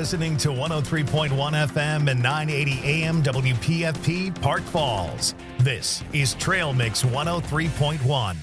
listening to 103.1 FM and 980 AM WPFP Park Falls. This is Trail Mix 103.1.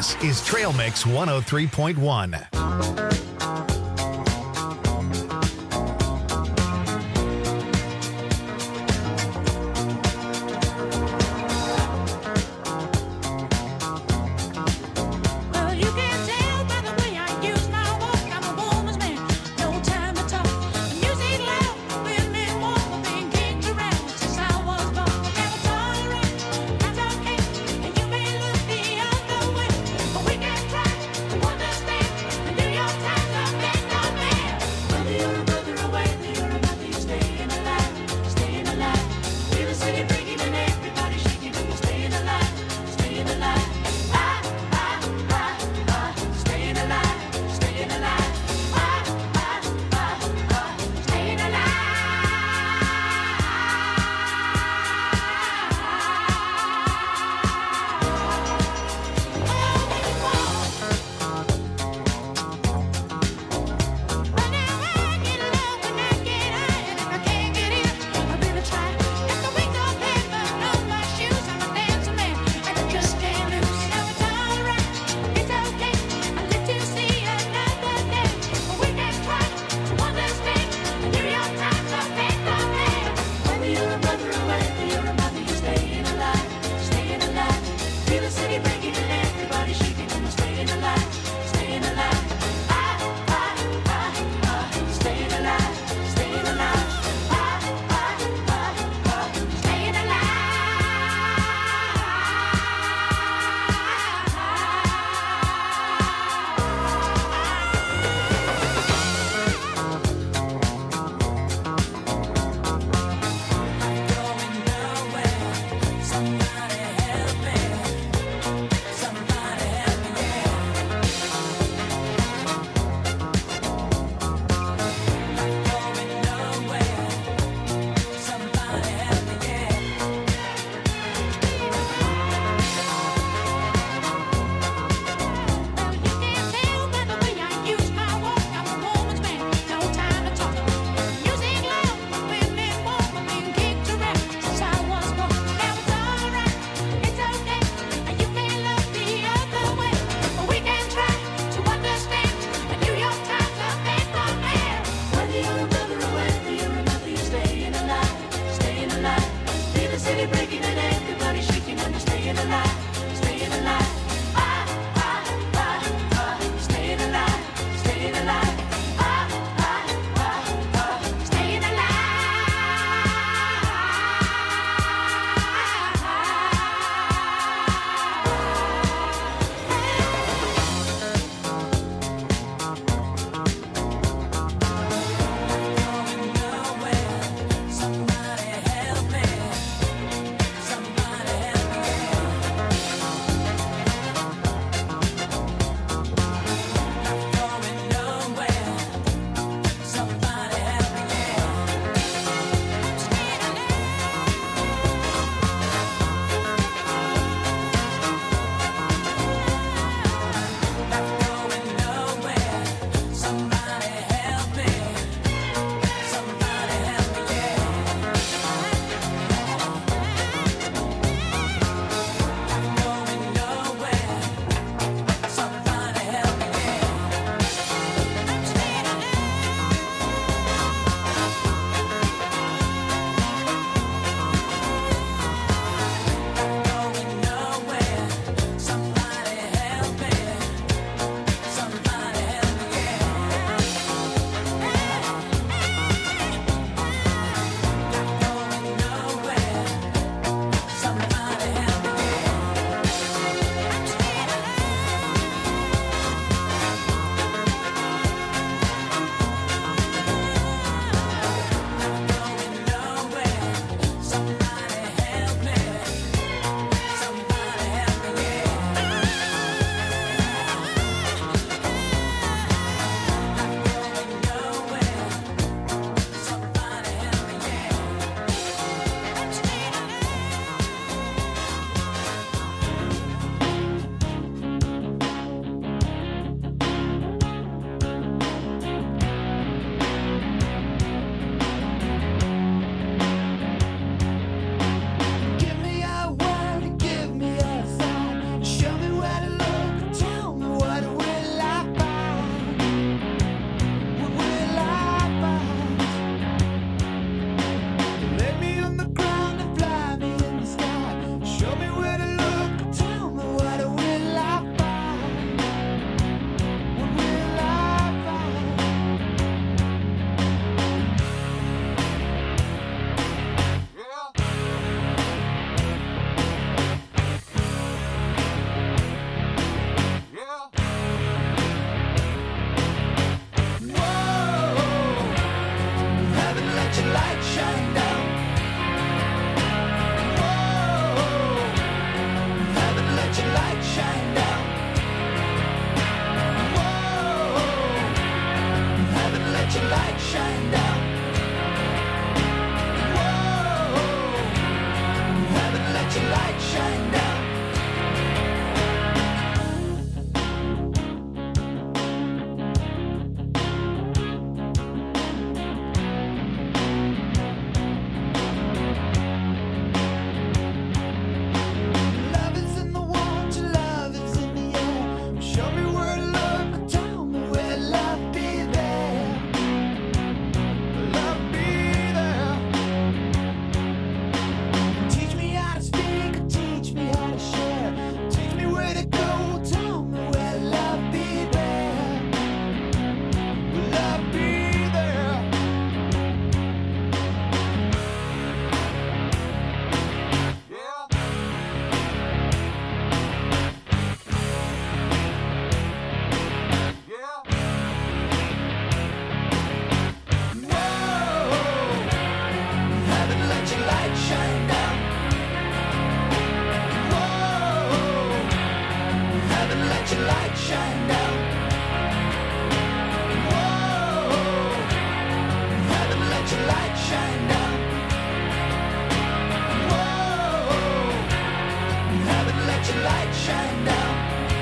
This is Trail Mix 103.1. Your time. shine down.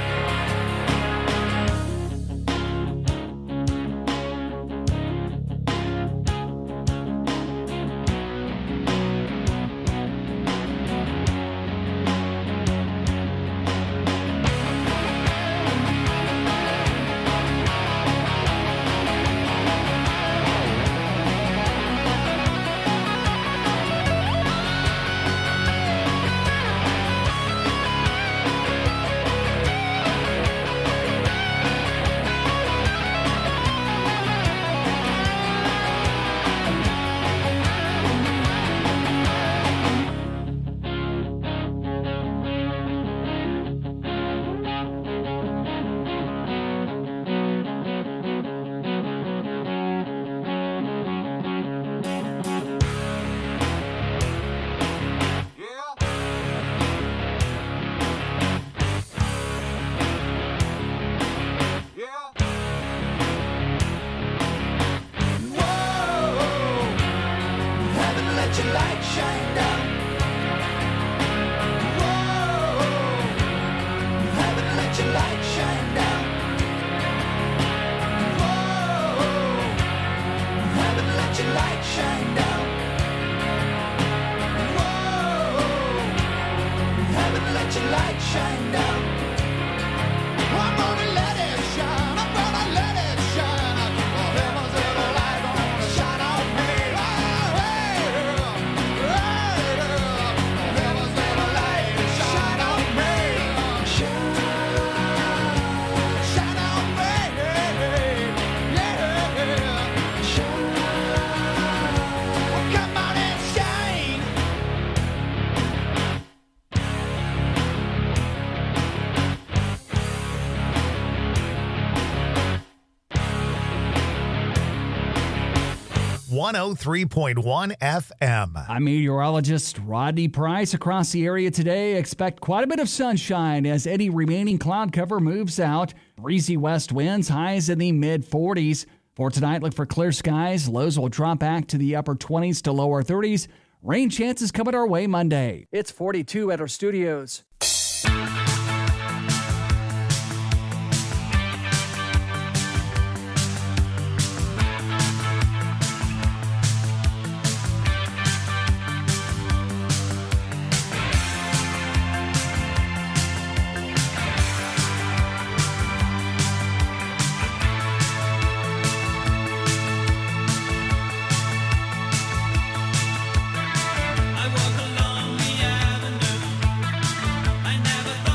.1 FM. I'm meteorologist Rodney Price. Across the area today, expect quite a bit of sunshine as any remaining cloud cover moves out. Breezy west winds, highs in the mid-40s. For tonight, look for clear skies. Lows will drop back to the upper 20s to lower 30s. Rain chances coming our way Monday. It's 42 at our studios. I walk along the avenue. I never thought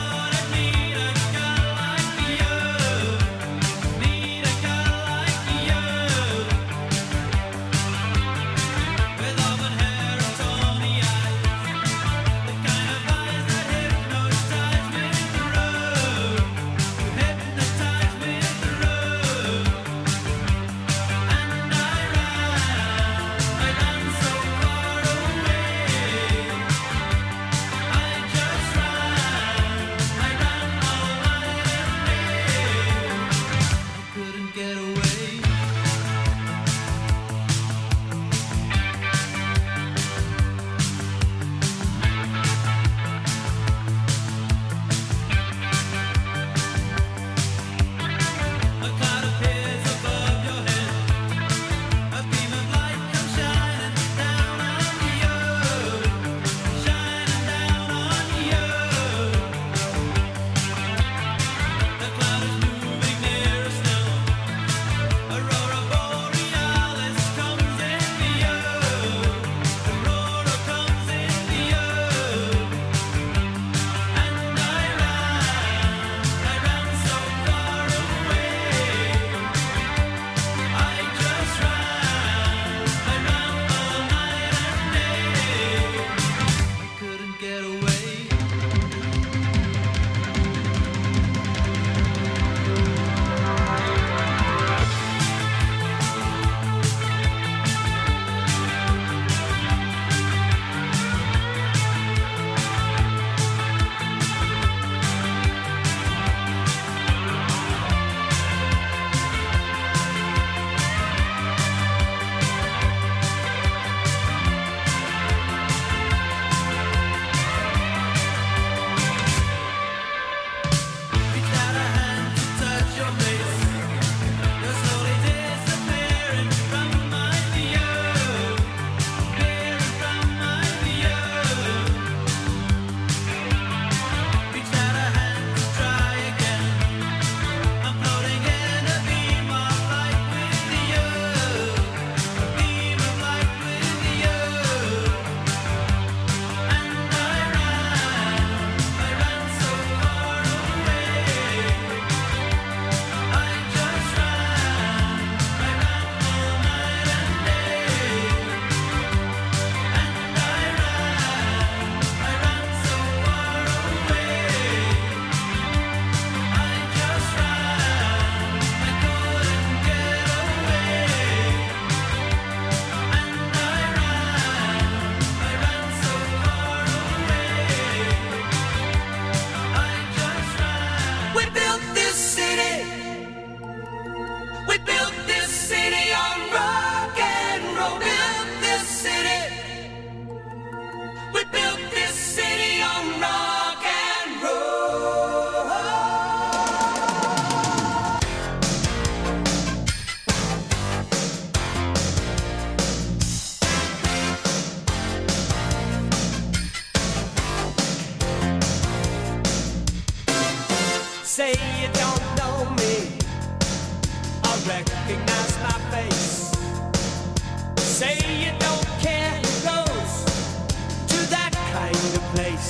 Say you don't know me, I recognize my face. Say you don't care who goes to that kind of place.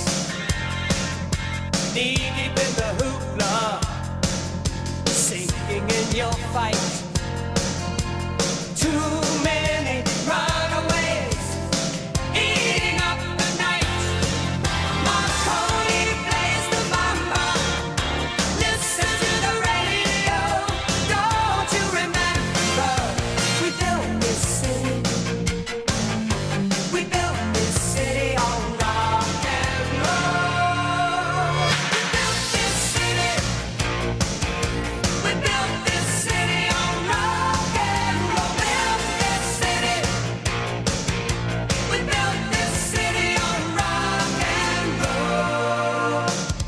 Knee deep in the hoopla, sinking in your fight. Too many runaways eating up the night. Marconi plays the mama. Listen to the radio. Don't you remember? We built this city. We built this city on rock and roll. We built this city. We built this city on rock and roll. Built this city. We built this city on rock and roll.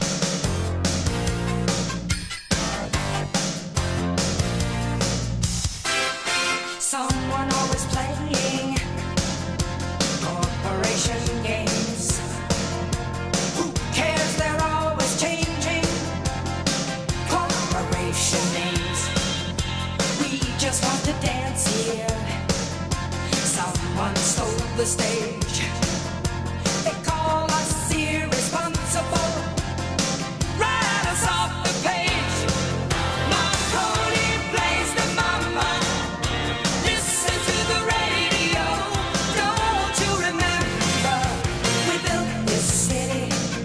Someone always playing corporation games. Who cares? They're always changing corporation names. We just want to dance here. Someone stole the stage. They call us irresponsible. Write us off the page. Marconi plays the mama. Listen to the radio. Don't you remember? We built this city.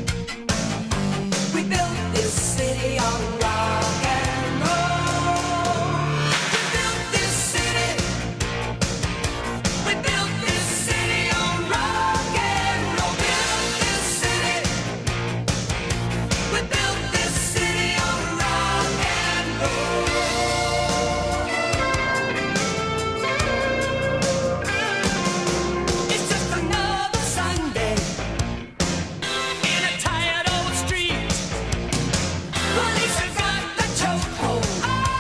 We built this city on rock and roll. We built this city. We built this city on rock and roll. Built this city. We built this city on rock and roll. It's just another Sunday in a tired old street. Police have got the chokehold.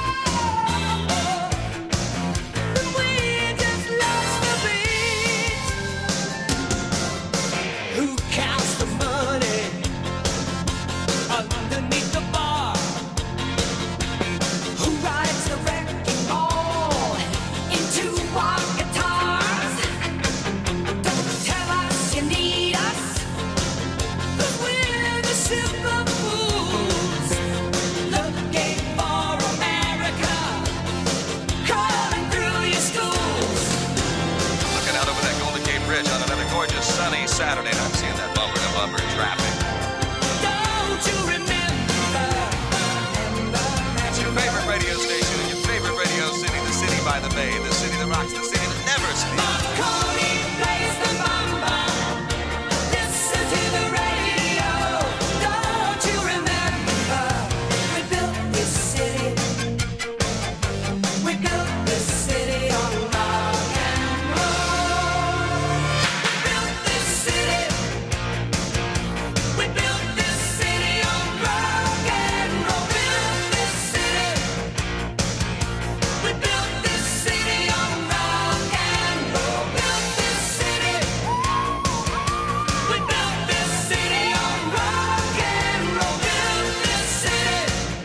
And we just lost the beat. Who counts the money underneath the bar? Who rides the wrecking ball into our guitars? Don't tell us you need us, 'cause we're the super fools looking for America, crawling through your schools. Looking out over that Golden Gate Bridge on another gorgeous sunny Saturday, and I'm seeing that bumper-to-bumper traffic. Don't you remember? It's your favorite radio station in your favorite radio city, the city by the bay, the city that rocks, the city that never sleeps. Marconi plays the mama. Listen to the radio. Don't you remember? We built this city. We built this city on rock and roll. We built this city. We built this city on rock and roll. Built this city. We built this city on rock and roll. Built this city. We built this city on rock and roll. Built this city.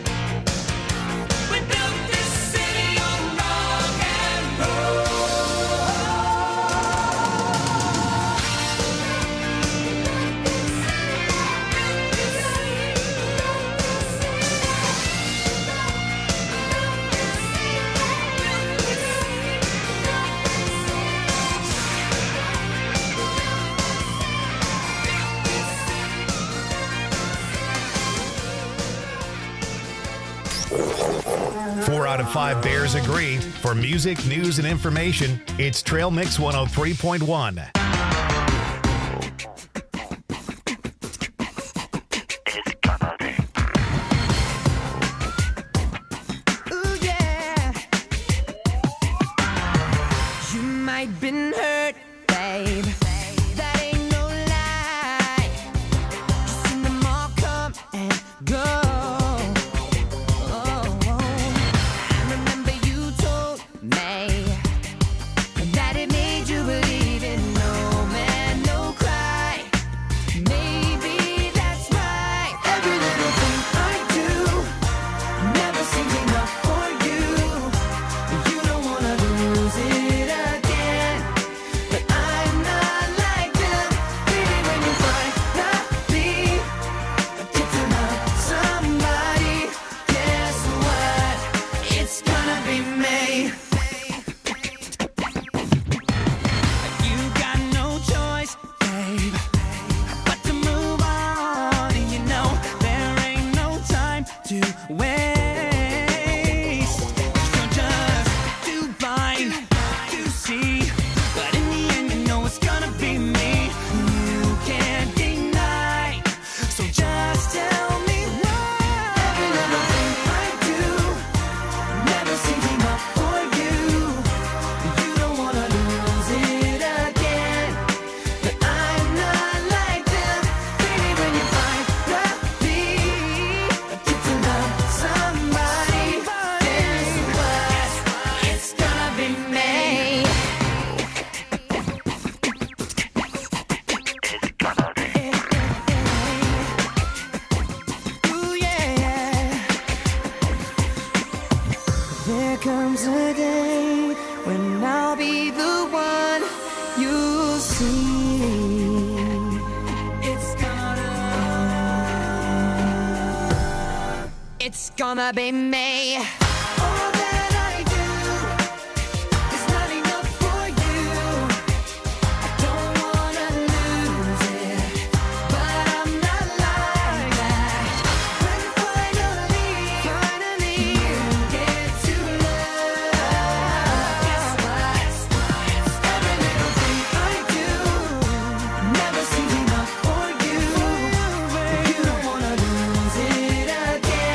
We built this city on rock and roll. Four out of 5 Bears agree. For music, news, and information, it's Trail Mix 103.1. Ooh, yeah. You might been hurt, babe. That ain't no lie. You seen them all come and go. I remember you told me that it made you believe in no comes a day when I'll be the one you'll see. It's gonna be me. All that I do is not enough for you. I don't wanna lose it, but I'm not like that. When finally you get to love, guess what? Every little thing I do never seems enough for you. You don't wanna lose it again.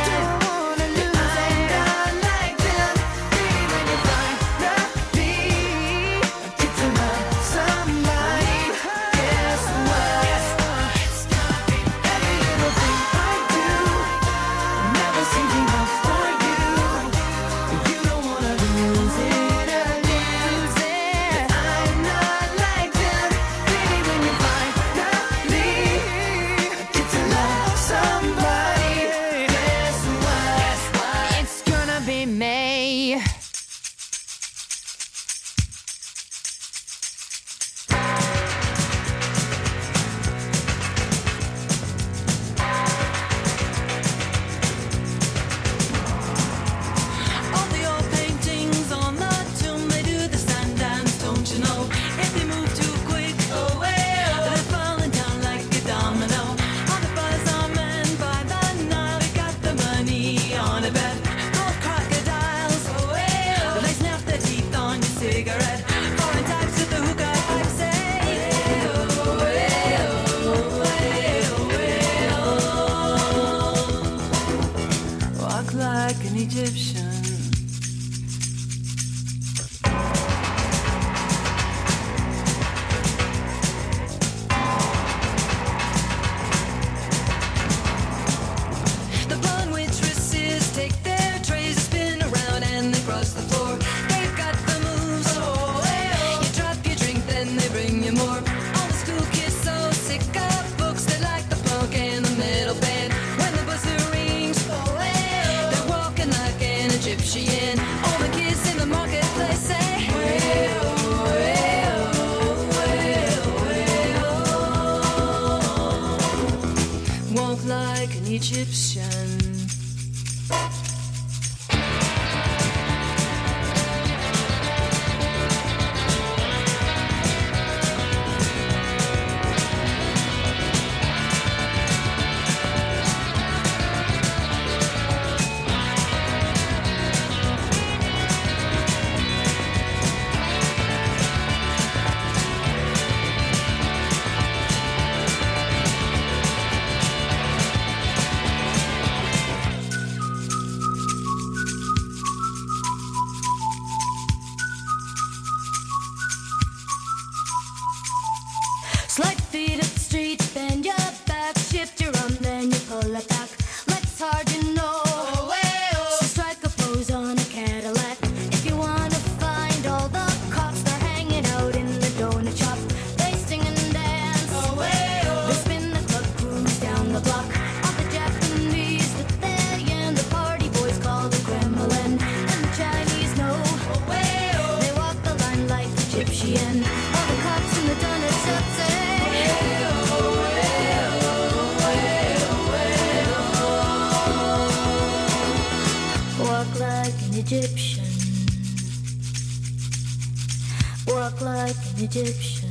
Like an Egyptian. The blonde waitresses take their trays, spin around, and they cross the floor. They've got the moves. You drop your drink, then they bring you more. All the school kids so sick of books, they like the punk and the metal band. When the buzzer rings, they're walking like an Egyptian. All the kids in the marketplace say, walk like an Egyptian. Slide feet up the street, bend your back, shift your arm, then you pull it back. Let's hard, you know. So strike a pose on a Cadillac. If you wanna find all the cops, they're hanging out in the donut shop. They sing and dance. They spin the club, cruise down the block. All the Japanese that they and the party boys call the Kremlin. And the Chinese know. They walk the line like Egyptian. All the cops in the donut shop say, walk like an Egyptian. Walk like an Egyptian.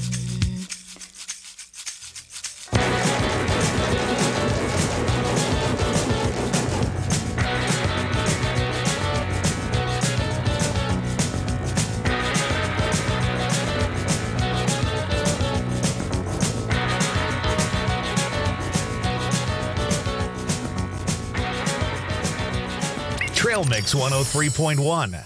Trail Mix 103.1.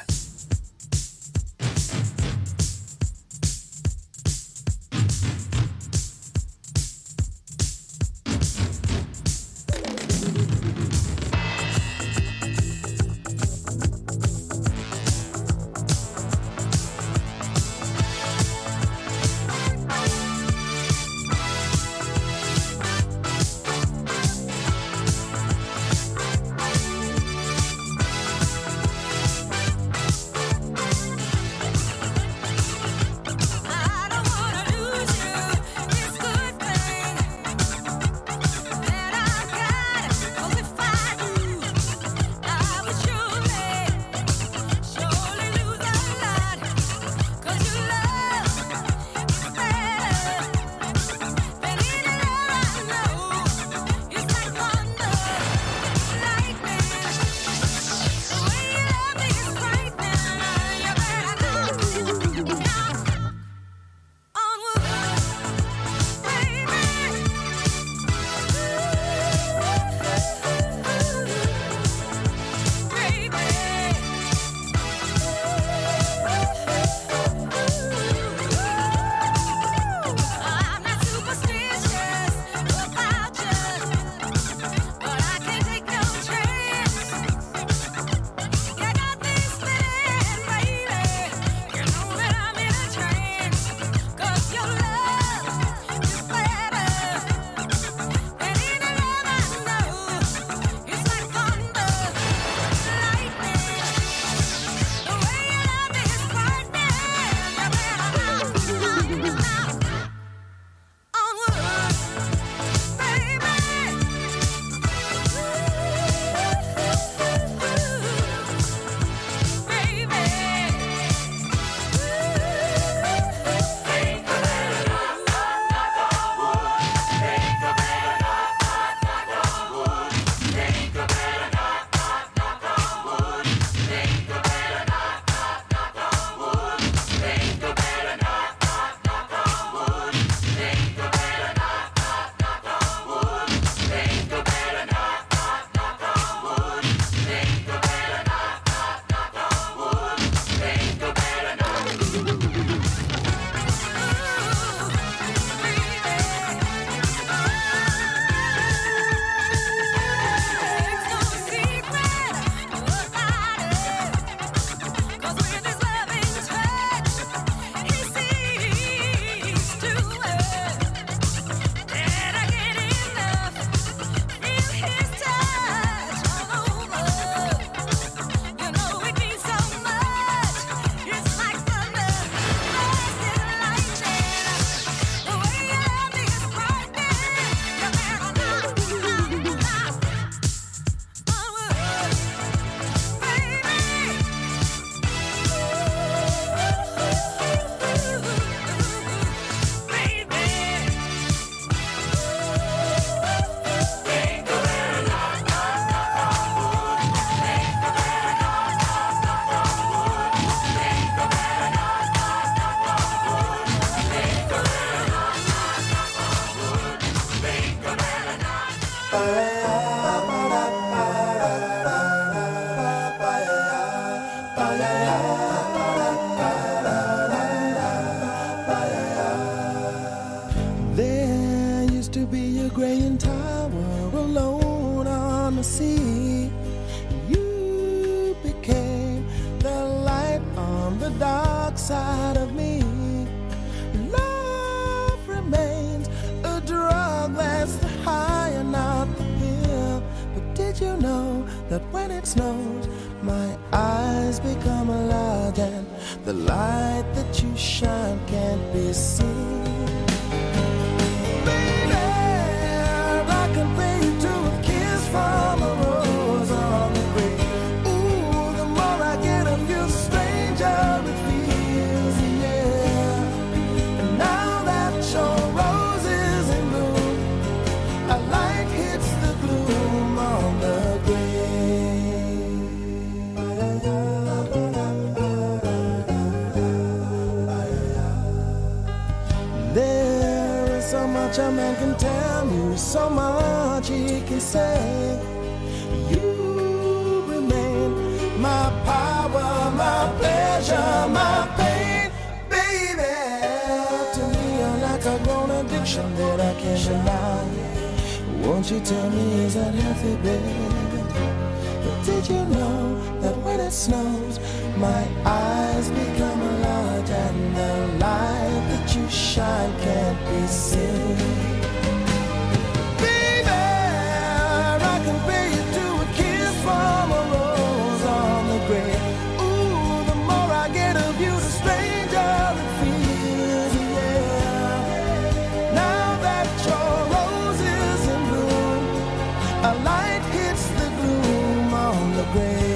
intimacy. You became the light on the dark side of me. Love remains a drug that's the high and not the pill. But did you know that when it snows, my eyes become large and the light that you shine can't be seen? Baby, I compare you to a kiss from a rose on the grave. Ooh, the more I get of you, the stranger it feels, yeah. And now that your rose is in bloom, a light hits the gloom on the grave. There is so much a man can tell you, so much he can say. You remain my power, my pleasure, my pain, baby. To me, you're like a grown addiction that I can't deny. Won't you tell me, is that healthy, baby? But did you know that when it snows, my eyes become large and the light that you shine can't be seen? Baby, I compare you to a kiss from a rose on the grave. Ooh, the more I get of you, the stranger it feels, yeah. Now that your rose is in bloom, a light hits the gloom on the grave.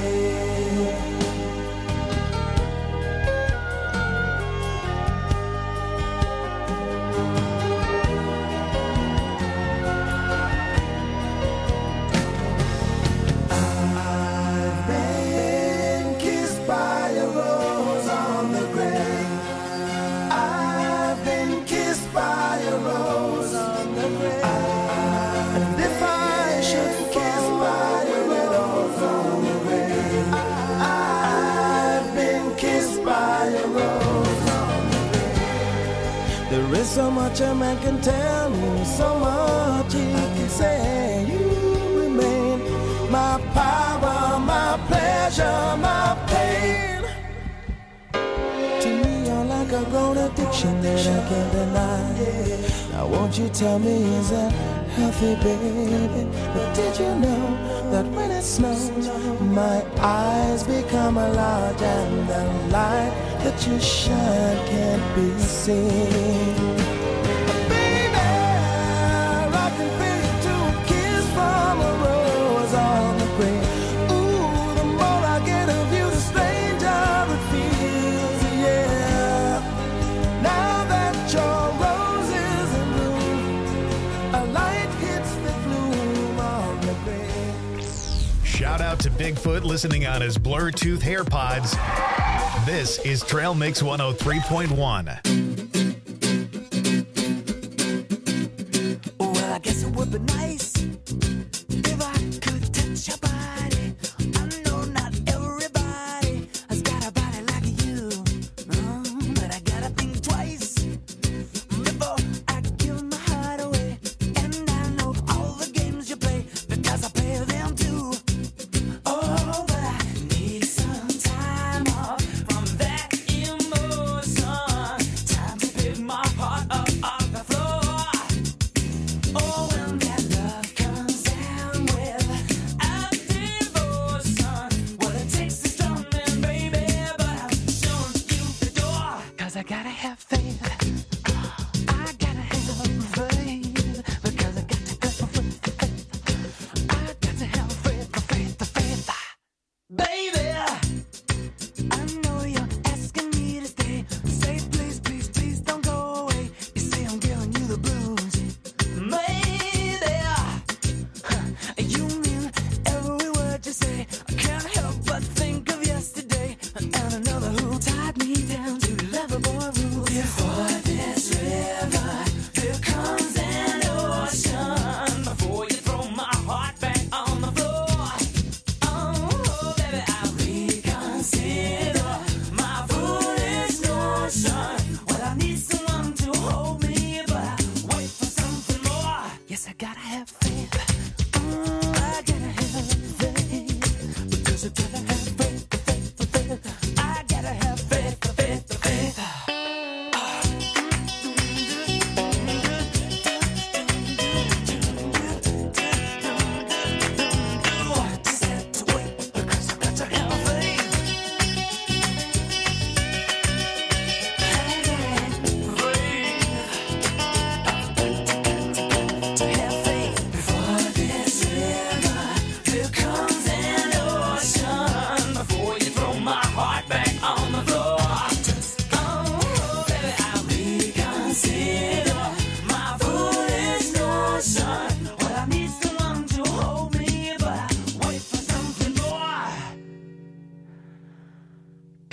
I've been kissed by a rose on the grave. I've been kissed by a rose on the grave. And if I should fall by a rose on the grave, I've been kissed by a rose on the grave. There is so much a man can tell me, so much he can say. You remain my power, my pleasure, my pain. To me, you're like a grown addiction that I can't deny. Now won't you tell me, is that healthy, baby? But did you know that when it snows, my eyes become large and the light that you shine can't be seen? Baby, I compare you to a kiss from a rose on the grave. Ooh, the more I get of you, the stranger it feels, yeah. Now that your rose is in bloom, a light hits the gloom on the grave. Shout out to Bigfoot listening on his Bluetooth AirPods. This is Trail Mix 103.1. Well, I guess it would be nice if I could touch your body. I know not everybody has got a body like you, but I gotta think twice before I give my heart away. And I know all the games you play because I play them too. Oh, but I need some time off from that emotion. Time to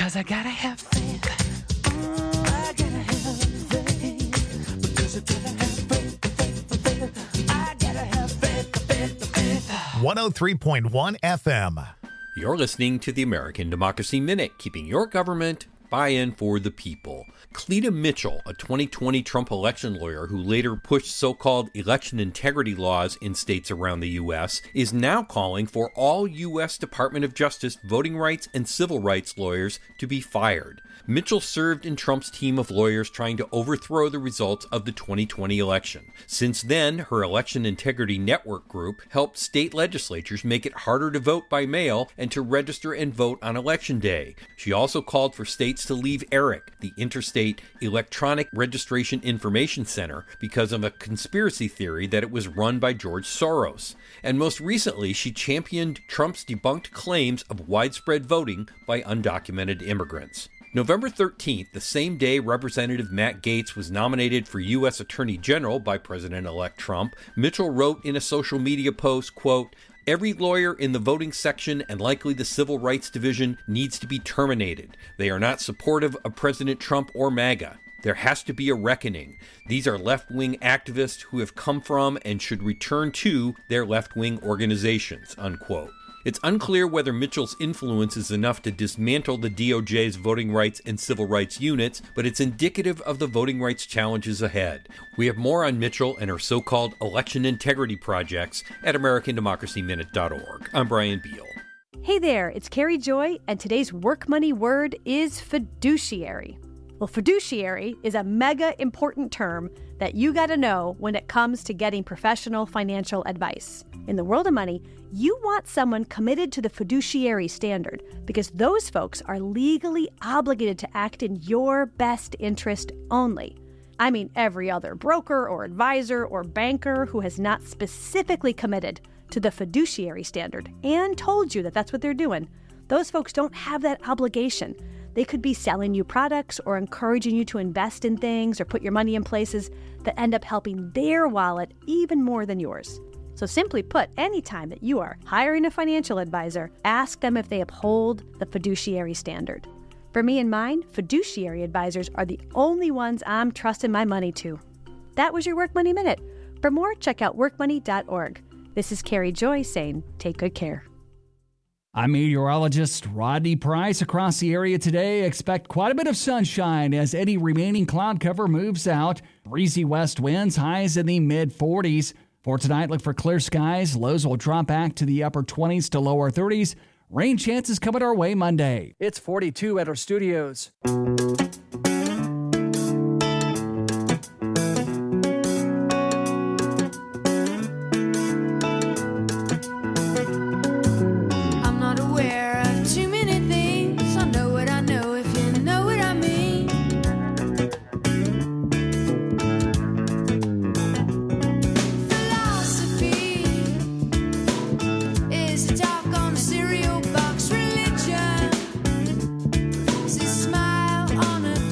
'cause I gotta have faith. I gotta have faith. Because I gotta have faith. I gotta have faith. 103.1 FM. You're listening to the American Democracy Minute, keeping your government buy-in for the people. Cleta Mitchell, a 2020 Trump election lawyer who later pushed so-called election integrity laws in states around the U.S., is now calling for all U.S. Department of Justice voting rights and civil rights lawyers to be fired. Mitchell served in Trump's team of lawyers trying to overthrow the results of the 2020 election. Since then, her Election Integrity Network group helped state legislatures make it harder to vote by mail and to register and vote on Election Day. She also called for states to leave ERIC, the Interstate Electronic Registration Information Center, because of a conspiracy theory that it was run by George Soros. And most recently, she championed Trump's debunked claims of widespread voting by undocumented immigrants. November 13th, the same day Representative Matt Gaetz was nominated for U.S. Attorney General by President-elect Trump, Mitchell wrote in a social media post, quote, "Every lawyer in the voting section and likely the Civil Rights Division needs to be terminated. They are not supportive of President Trump or MAGA. There has to be a reckoning. These are left-wing activists who have come from and should return to their left-wing organizations," unquote. It's unclear whether Mitchell's influence is enough to dismantle the DOJ's voting rights and civil rights units, but it's indicative of the voting rights challenges ahead. We have more on Mitchell and her so-called election integrity projects at AmericanDemocracyMinute.org. I'm Brian Beal. Hey there, it's Carrie Joy, and today's work money word is fiduciary. Well, fiduciary is a mega important term that you got to know when it comes to getting professional financial advice. In the world of money, you want someone committed to the fiduciary standard because those folks are legally obligated to act in your best interest only. I mean, every other broker or advisor or banker who has not specifically committed to the fiduciary standard and told you that that's what they're doing, those folks don't have that obligation. They could be selling you products or encouraging you to invest in things or put your money in places that end up helping their wallet even more than yours. So simply put, anytime that you are hiring a financial advisor, ask them if they uphold the fiduciary standard. For me and mine, fiduciary advisors are the only ones I'm trusting my money to. That was your Work Money Minute. For more, check out workmoney.org. This is Carrie Joy saying, take good care. I'm meteorologist Rodney Price. Across the area today, expect quite a bit of sunshine as any remaining cloud cover moves out. Breezy west winds, highs in the mid-40s. For tonight, look for clear skies. Lows will drop back to the upper 20s to lower 30s. Rain chances coming our way Monday. It's 42 at our studios. I'm not aware of too many things. I know what I know if you know what I mean. Philosophy is to talk on a cereal box. Religion is a smile on a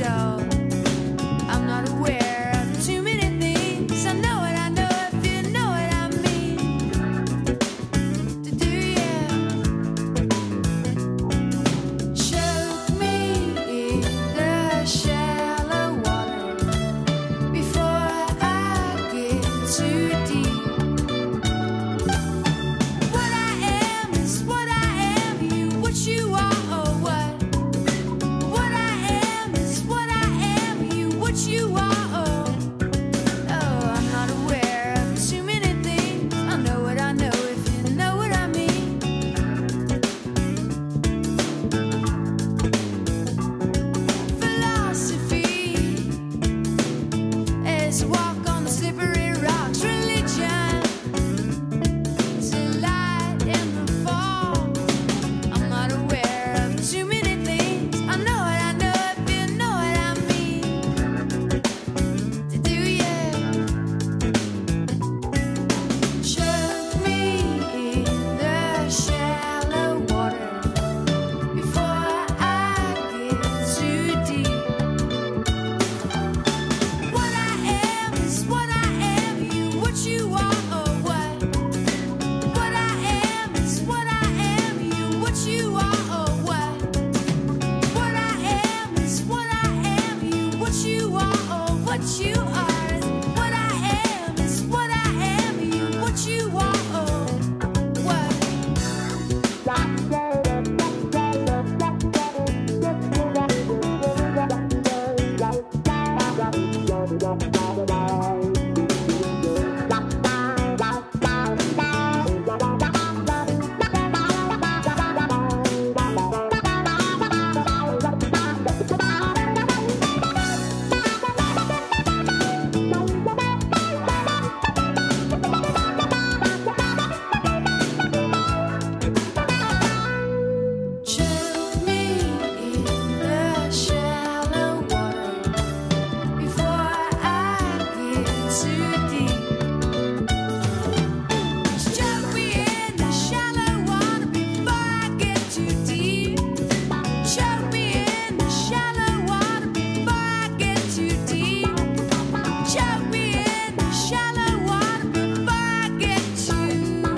Choke me in the shallow water before I get too deep. Choke me in the shallow water before I get too deep. Choke me in the shallow water before I get too deep. Choke me in the shallow water before I get too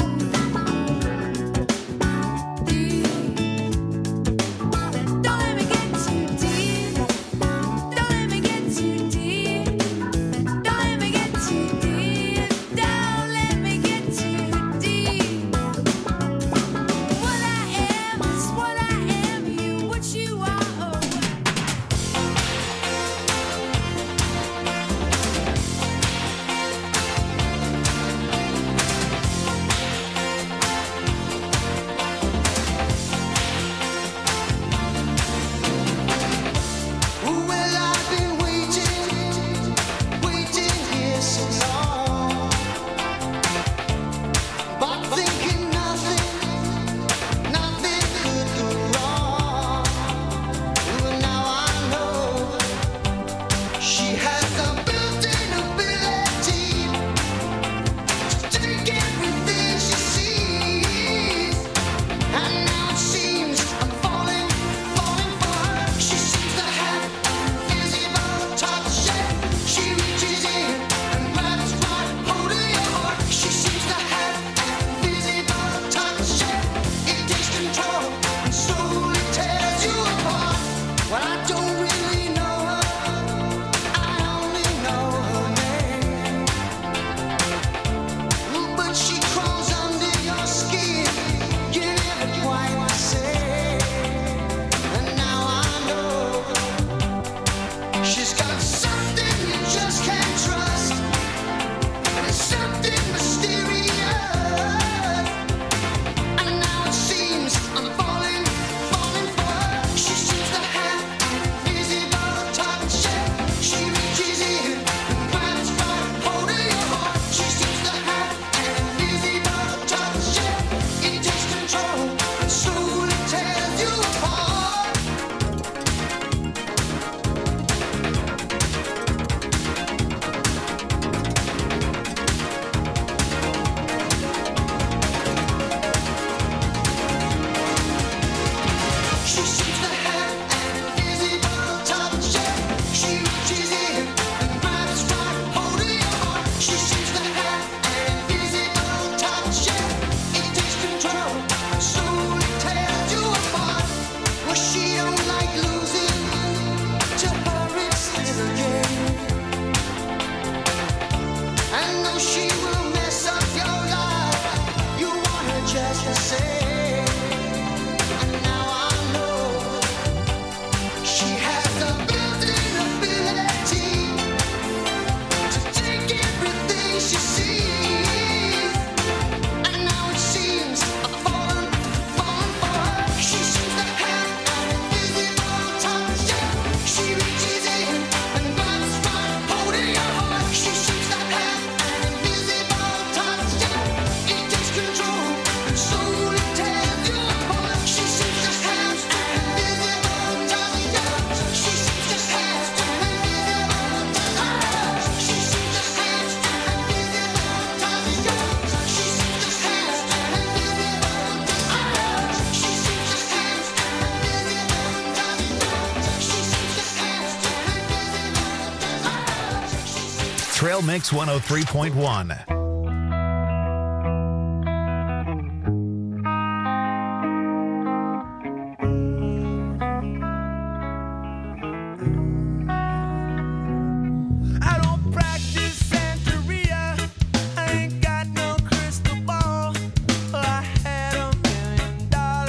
deep. Don't let me get too deep. Don't let me get too deep. Don't let me get too deep. Don't let me get too deep. What I am is what I am. You what you are. Well, I've been waiting here so long, but thinking nothing could go wrong. Well, now I know she has the built-in ability to take everything she sees, and now it seems I'm falling for her. She seems to have invisible touch. She reaches in and grabs right hold of your heart. She seems to have invisible touch. It takes control and slowly tears you apart. Well, I don't really know her. I only know her name. But she crawls under your skin. You never quite the same. And now I know she's got something you just can't trust. And it's something mysterious. And now it seems I'm falling for her. She seems to have invisible touch. She reaches in and grabs right hold of your heart. She seems to have invisible touch. It takes control and slowly tears you apart. She seems to have invisible touch. She reaches in and grabs right hold of your heart. She seems to have invisible touch. It takes control and slowly tears you apart. Well, she don't like losing. To her it's still a game. And though she will mess up your life, you want her just the same. And now I know she has the built-in ability to take everything she sees. And now it seems I'm falling for her. She seems to have invisible touch. She reaches in and grabs right hold of your heart. She seems to have invisible touch. It takes control and slowly tears you apart. She seems to have invisible touch. She seems to have invisible touch. She seems to have invisible touch. She seems to have invisible touch. She seems to have invisible touch. Trail Mix 103.1. I don't practice Santeria. I ain't got no crystal ball. I had $1 million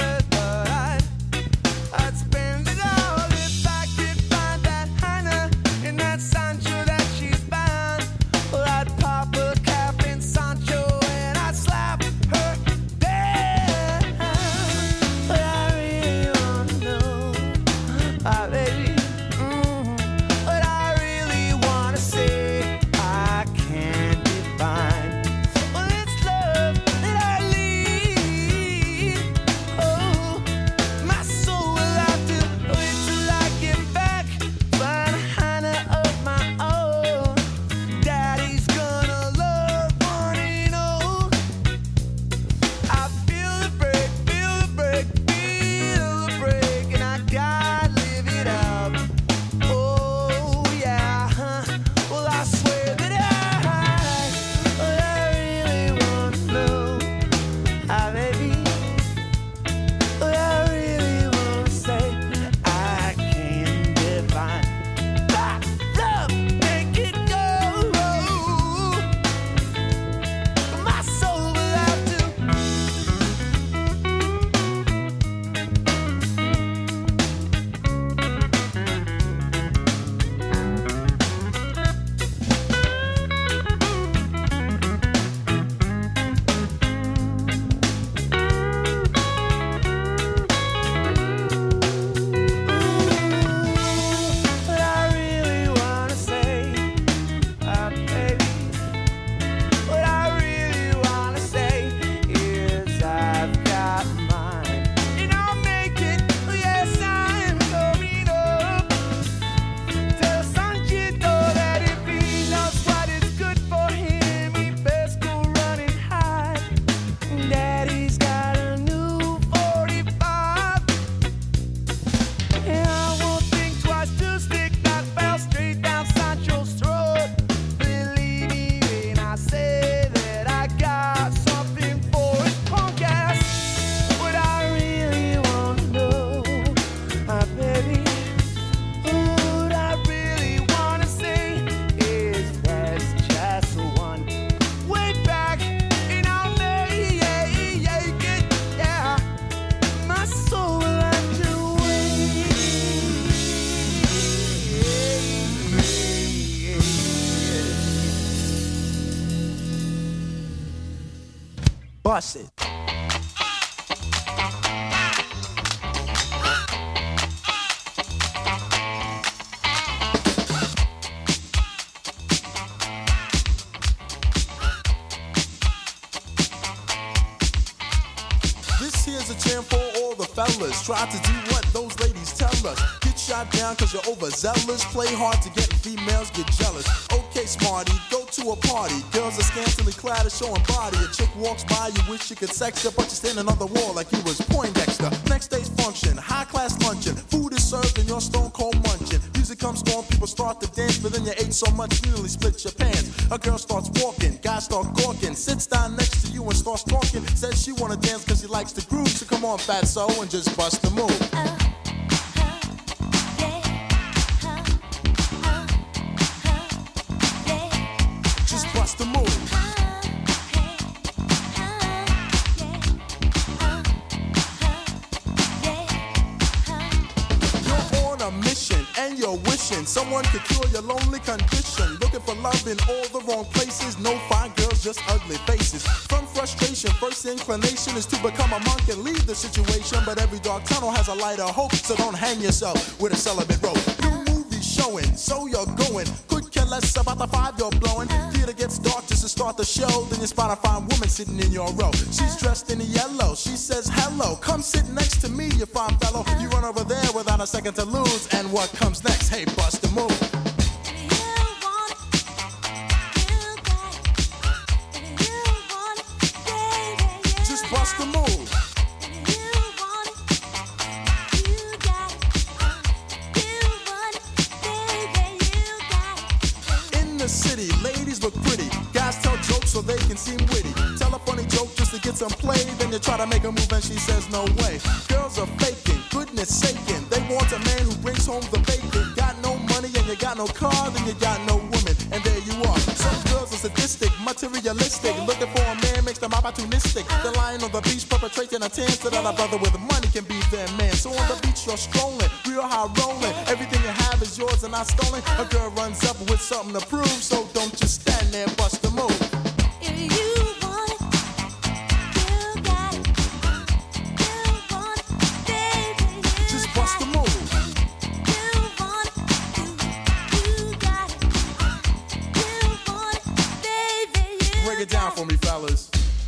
bust it. This here's a jam for all the fellas. Try to do what those ladies tell us. Get shot down cause you're overzealous. Play hard to get females, get jealous. Okay, smarty, go to a party. Girls are scantily clad and showing body. A chick walks by, you wish you could sex her, but you're standing on the wall like you was Poindexter. Next day's function, high class luncheon. Food is served and you're stone cold munching. Music comes on, people start to dance, but then you ate so much you nearly split your pants. A girl starts walking, guys start gawking. Sits down next to you and starts talking. Says she wanna dance cause she likes the groove. So come on, fatso, and just bust the move. Just bust the move. You're on a mission and you're wishing someone could cure your lonely condition. Looking for love in all the wrong places. No fine girls, just ugly faces. From frustration, first inclination is to become a monk and leave the situation. But every dark tunnel has a light of hope, so don't hang yourself with a celibate rope. New movie showing, so you're going. Could care less about the vibe you're blowing. Theater gets dark just to start the show. Then you spot a fine woman sitting in your row. She's dressed in yellow. She says hello. Come sit next to me, you fine fellow. You run over there without a second to lose. And what comes next? Hey, bust the move. Just bust the move. In the city, ladies look pretty. Guys tell jokes so they can seem witty. Tell a funny joke just to get some play. Then you try to make a move and she says no way. Girls are faking, goodness saking. They want a man who brings home the bacon. Got no money and you got no car, then you got no woman. And there you are. Some girls are sadistic, materialistic. Looking for a man makes them opportunistic. They're lying on the beach perpetrating a tan so that a brother with money can be their man. So on the beach you're strolling, real high rolling. Everything you have is yours and not stolen. A girl runs up with something to prove, so don't just stand there, bust the move. Just bust the move. Break it down for me, fellas.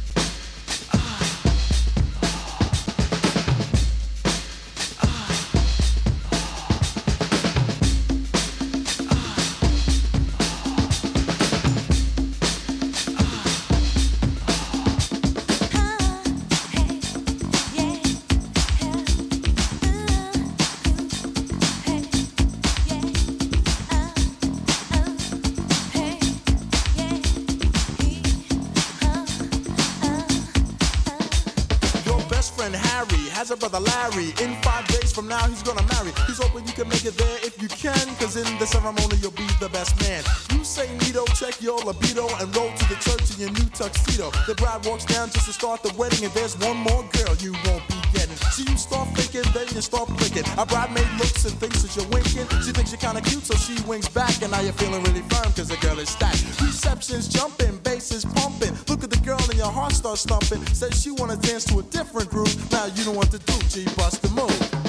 Has a brother Larry. In 5 days from now he's gonna marry. He's hoping you can make it there if you can, cause in the ceremony you'll be the best man. You say neato, check your libido, and roll to the church in your new tuxedo. The bride walks down just to start the wedding, and there's one more girl you won't be getting. So you start thinking, then you start blinking. A bridemaid looks and thinks that you're winking. She thinks you're kinda cute, so she winks back, and now you're feeling really firm cause the girl is stacked. Reception's jumping, bass is pumping. Look at the girl and your heart starts thumping. Says she wanna dance to a different groove. Now you know what to do, G, bust the move.